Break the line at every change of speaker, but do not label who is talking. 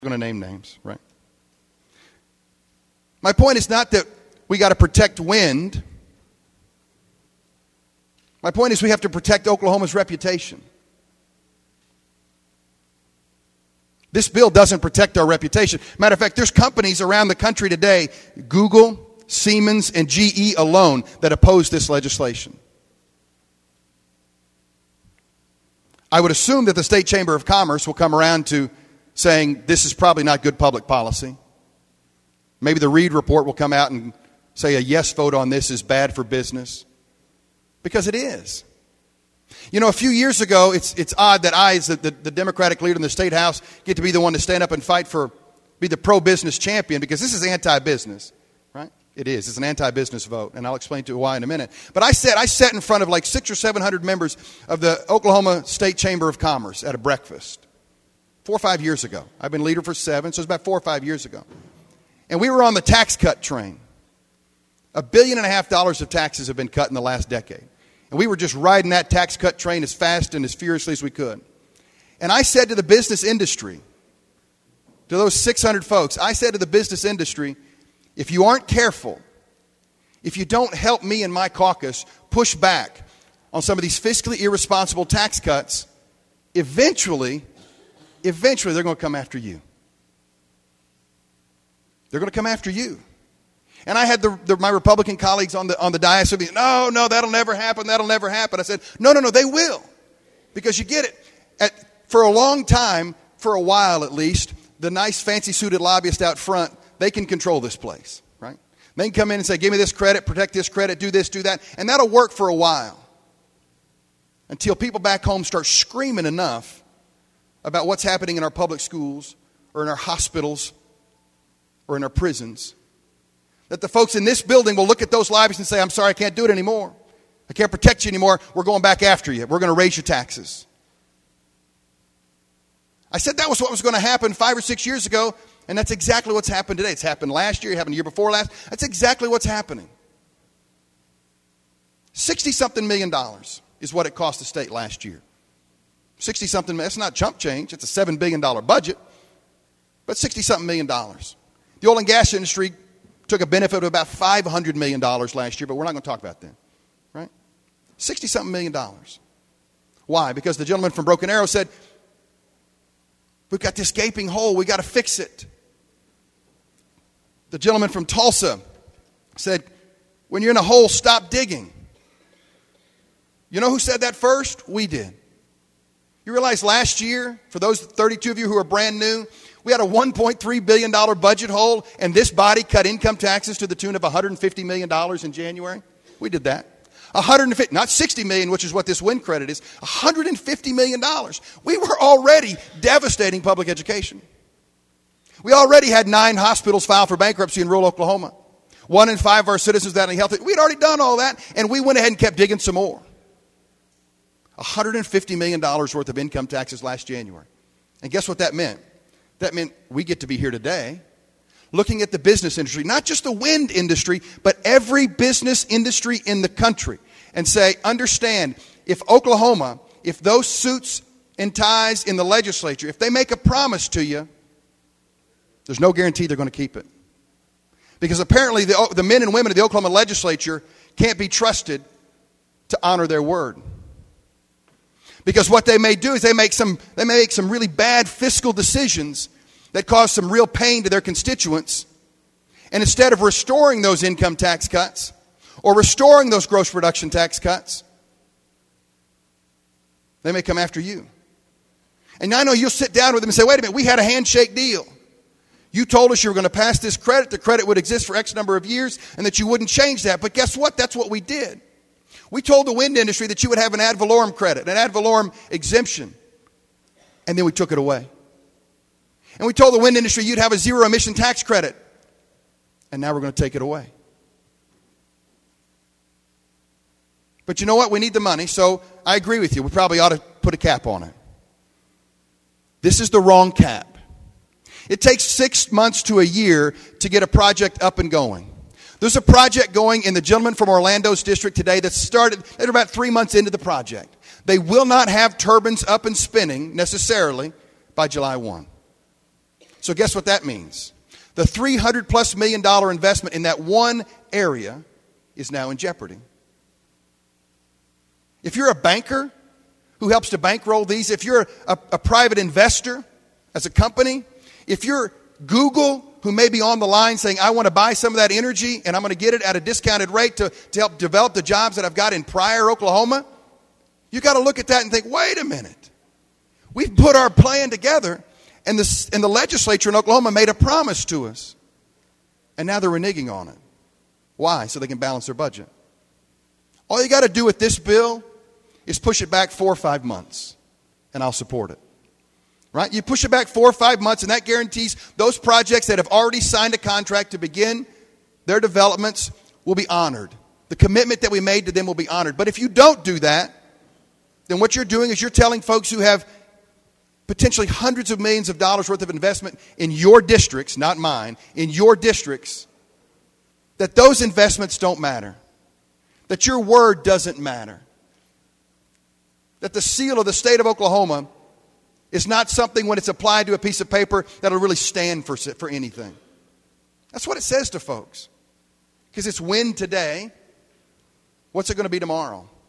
I'm going to name names, right? My point is not that we got to protect wind. My point is we have to protect Oklahoma's reputation. This bill doesn't protect our reputation. Matter of fact, there's companies around the country today, Google, Siemens, and GE alone, that oppose this legislation. I would assume that the State Chamber of Commerce will come around to saying this is probably not good public policy. Maybe the Reid report will come out and say a yes vote on this is bad for business. Because it is. You know, a few years ago, it's odd that I, as the Democratic leader in the State House, get to be the one to stand up and fight for, be the pro-business champion, because this is anti-business, right? It is. It's an anti-business vote, and I'll explain to you why in a minute. But I sat in front of like 600 or 700 members of the Oklahoma State Chamber of Commerce at a breakfast 4 or 5 years ago. I've been leader for 7, so it's about 4 or 5 years ago. And we were on the tax cut train. $1.5 billion of taxes have been cut in the last decade. And we were just riding that tax cut train as fast and as furiously as we could. And I said to the business industry, to those 600 folks, I said to the business industry, if you aren't careful, if you don't help me and my caucus push back on some of these fiscally irresponsible tax cuts, eventually they're going to come after you. They're going to come after you. And I had my Republican colleagues on the dais with me. No, that'll never happen. That'll never happen. I said, no, they will. Because you get it. For a long time, for a while at least, the nice fancy suited lobbyists out front, they can control this place, right? They can come in and say, give me this credit, protect this credit, do this, do that. And that'll work for a while. Until people back home start screaming enough about what's happening in our public schools or in our hospitals or in our prisons, that the folks in this building will look at those lobbyists and say, I'm sorry, I can't do it anymore. I can't protect you anymore. We're going back after you. We're going to raise your taxes. I said that was what was going to happen 5 or 6 years ago, and that's exactly what's happened today. It's happened last year. It happened the year before last. That's exactly what's happening. $60-something million is what it cost the state last year. 60-something million. That's not chump change. It's a $7 billion budget, but $60-something million. The oil and gas industry took a benefit of about $500 million last year, but we're not going to talk about that, right? $60-something million. Why? Because the gentleman from Broken Arrow said, we've got this gaping hole, we got to fix it. The gentleman from Tulsa said, when you're in a hole, stop digging. You know who said that first? We did. You realize last year, for those 32 of you who are brand new, we had a $1.3 billion budget hole, and this body cut income taxes to the tune of $150 million in January. We did that. Not $60 million, which is what this wind credit is, $150 million. We were already devastating public education. We already had 9 hospitals file for bankruptcy in rural Oklahoma. 1 in 5 of our citizens without any health. We'd already done all that, and we went ahead and kept digging some more. $150 million worth of income taxes last January. And guess what that meant? That meant we get to be here today looking at the business industry, not just the wind industry, but every business industry in the country, and say, understand, if Oklahoma, if those suits and ties in the legislature, if they make a promise to you, there's no guarantee they're going to keep it. Because apparently the men and women of the Oklahoma legislature can't be trusted to honor their word. Because what they may do is they may make some really bad fiscal decisions that cause some real pain to their constituents. And instead of restoring those income tax cuts or restoring those gross production tax cuts, they may come after you. And I know you'll sit down with them and say, wait a minute, we had a handshake deal. You told us you were going to pass this credit. The credit would exist for X number of years and that you wouldn't change that. But guess what? That's what we did. We told the wind industry that you would have an ad valorem credit, an ad valorem exemption. And then we took it away. And we told the wind industry you'd have a zero emission tax credit. And now we're going to take it away. But you know what? We need the money, so I agree with you. We probably ought to put a cap on it. This is the wrong cap. It takes 6 months to a year to get a project up and going. There's a project going in the gentleman from Orlando's district today that started, they're about 3 months into the project. They will not have turbines up and spinning necessarily by July 1. So guess what that means? The $300+ million investment in that one area is now in jeopardy. If you're a banker who helps to bankroll these, if you're a private investor as a company, if you're Google, who may be on the line saying, I want to buy some of that energy and I'm going to get it at a discounted rate to help develop the jobs that I've got in Pryor, Oklahoma, you got to look at that and think, wait a minute. We've put our plan together, and the legislature in Oklahoma made a promise to us. And now they're reneging on it. Why? So they can balance their budget. All you got to do with this bill is push it back 4 or 5 months, and I'll support it. Right? You push it back 4 or 5 months, and that guarantees those projects that have already signed a contract to begin their developments will be honored. The commitment that we made to them will be honored. But if you don't do that, then what you're doing is you're telling folks who have potentially hundreds of millions of dollars worth of investment in your districts, not mine, in your districts, that those investments don't matter. That your word doesn't matter. That the seal of the state of Oklahoma is not something when it's applied to a piece of paper that'll really stand for anything. That's what it says to folks. Because it's win today. What's it going to be tomorrow?